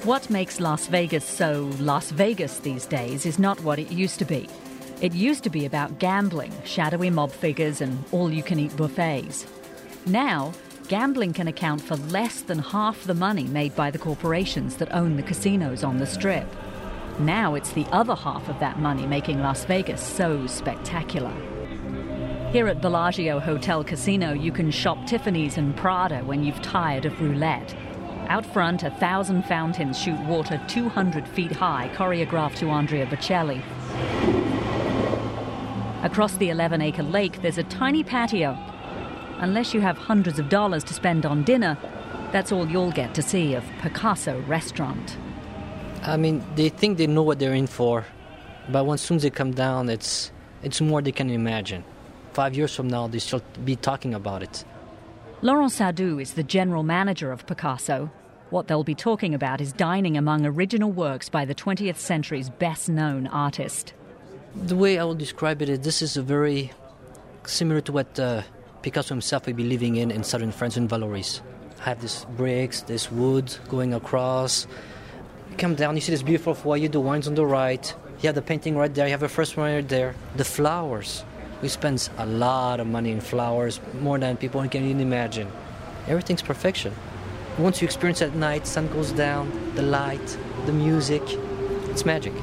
What makes Las Vegas so Las Vegas these days is not what it used to be. It used to be about gambling, shadowy mob figures and all-you-can-eat buffets. Now, gambling can account for less than half the money made by the corporations that own the casinos on the Strip. Now it's the other half of that money making Las Vegas so spectacular. Here at Bellagio Hotel Casino, you can shop Tiffany's and Prada when you've tired of roulette. Out front, 1,000 fountains shoot water 200 feet high, choreographed to Andrea Bocelli. Across the 11-acre lake, there's a tiny patio. Unless you have hundreds of dollars to spend on dinner, that's all you'll get to see of Picasso Restaurant. I mean, they think they know what they're in for, but as soon as they come down, it's more they can imagine. 5 years from now, they still be talking about it. Laurent Sardou is the general manager of Picasso. What they'll be talking about is dining among original works by the 20th century's best-known artist. The way I would describe it is this is a very similar to what Picasso himself would be living in southern France in Valoris. I have these bricks, this wood going across. You come down, you see this beautiful foyer, the wines on the right. You have the painting right there, you have the first one right there. The flowers. We spend a lot of money in flowers, more than people can even imagine. Everything's perfection. Once you experience it at night, sun goes down, the light, the music, it's magic.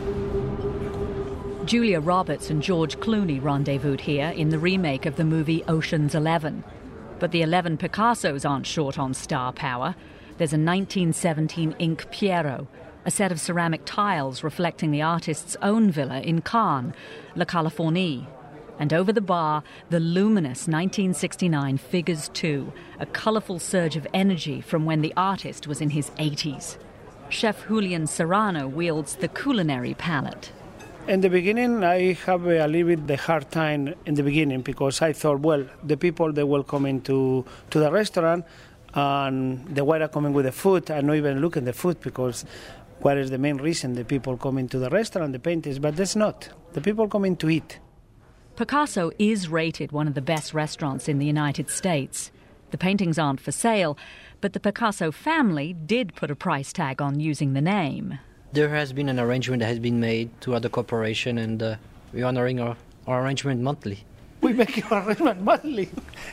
Julia Roberts and George Clooney rendezvoused here in the remake of the movie Ocean's 11. But the 11 Picassos aren't short on star power. There's a 1917 ink Piero, a set of ceramic tiles reflecting the artist's own villa in Cannes, La Californie. And over the bar, the luminous 1969 Figures 2, a colourful surge of energy from when the artist was in his 80s. Chef Julian Serrano wields the culinary palette. In the beginning, I have a little bit the hard time in the beginning because I thought, well, the people, they will come into the restaurant and the way are coming with the food, I not even look at the food because what is the main reason the people come into the restaurant, the paintings, but that's not. The people come in to eat. Picasso is rated one of the best restaurants in the United States. The paintings aren't for sale, but the Picasso family did put a price tag on using the name. There has been an arrangement that has been made to other corporation, and we're honoring our arrangement monthly. We make our arrangement monthly.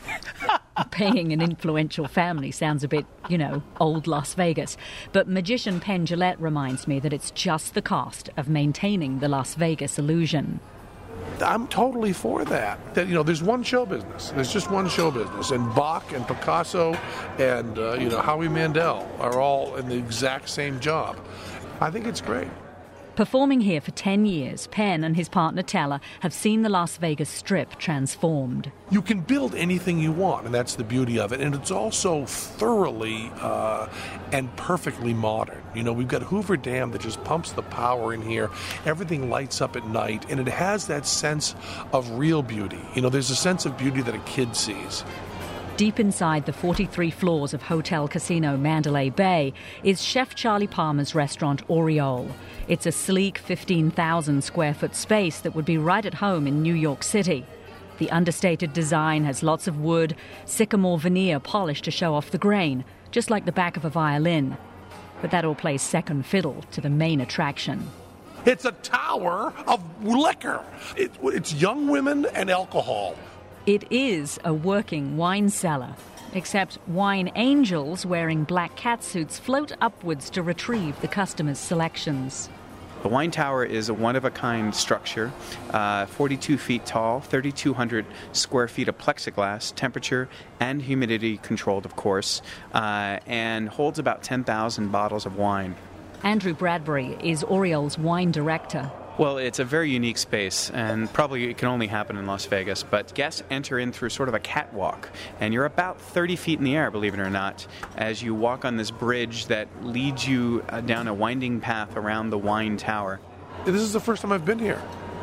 Paying an influential family sounds a bit, old Las Vegas. But magician Penn Jillette reminds me that it's just the cost of maintaining the Las Vegas illusion. I'm totally for that. There's one show business. There's just one show business. And Bach and Picasso and, Howie Mandel are all in the exact same job. I think it's great. Performing here for 10 years, Penn and his partner Teller have seen the Las Vegas Strip transformed. You can build anything you want, and that's the beauty of it. And it's also thoroughly and perfectly modern. We've got Hoover Dam that just pumps the power in here. Everything lights up at night, and it has that sense of real beauty. There's a sense of beauty that a kid sees. Deep inside the 43 floors of Hotel Casino Mandalay Bay is Chef Charlie Palmer's restaurant Oriole. It's a sleek 15,000 square foot space that would be right at home in New York City. The understated design has lots of wood, sycamore veneer polished to show off the grain, just like the back of a violin. But that all plays second fiddle to the main attraction. It's a tower of liquor. It's young women and alcohol. It is a working wine cellar, except wine angels wearing black catsuits float upwards to retrieve the customers' selections. The wine tower is a one-of-a-kind structure, 42 feet tall, 3,200 square feet of plexiglass, temperature and humidity controlled, of course, and holds about 10,000 bottles of wine. Andrew Bradbury is Oriole's wine director. Well, it's a very unique space, and probably it can only happen in Las Vegas, but guests enter in through sort of a catwalk, and you're about 30 feet in the air, believe it or not, as you walk on this bridge that leads you down a winding path around the wine tower. This is the first time I've been here,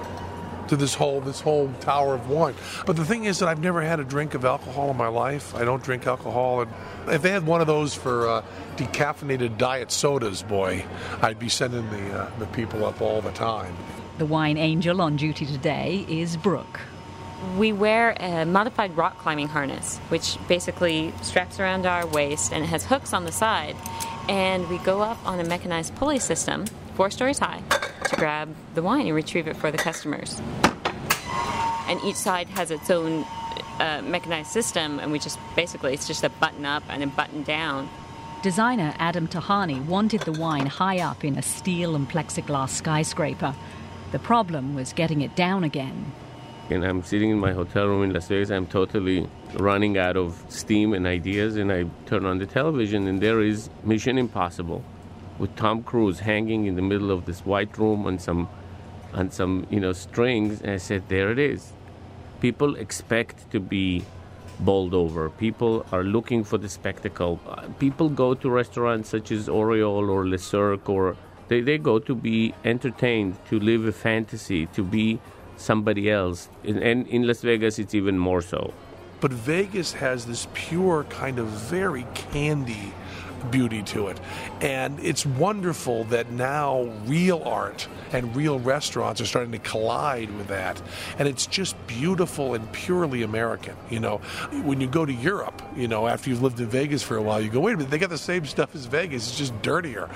to this whole tower of wine. But the thing is that I've never had a drink of alcohol in my life. I don't drink alcohol. And if they had one of those for decaffeinated diet sodas, boy, I'd be sending the people up all the time. The wine angel on duty today is Brooke. We wear a modified rock climbing harness, which basically straps around our waist and it has hooks on the side. And we go up on a mechanized pulley system, 4 stories high, to grab the wine and retrieve it for the customers. And each side has its own mechanized system, and it's just a button up and a button down. Designer Adam Tahani wanted the wine high up in a steel and plexiglass skyscraper. The problem was getting it down again. And I'm sitting in my hotel room in Las Vegas. I'm totally running out of steam and ideas, and I turn on the television, and there is Mission Impossible with Tom Cruise hanging in the middle of this white room on some strings. And I said, there it is. People expect to be bowled over. People are looking for the spectacle. People go to restaurants such as Oriole or Le Cirque, or they go to be entertained, to live a fantasy, to be somebody else. And in Las Vegas, it's even more so. But Vegas has this pure kind of very candy beauty to it. And it's wonderful that now real art and real restaurants are starting to collide with that. And it's just beautiful and purely American. You know, when you go to Europe, you know, after you've lived in Vegas for a while, you go, wait a minute, they got the same stuff as Vegas. It's just dirtier.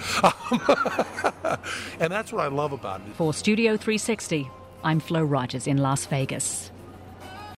And that's what I love about it. For Studio 360, I'm Flo Rogers in Las Vegas.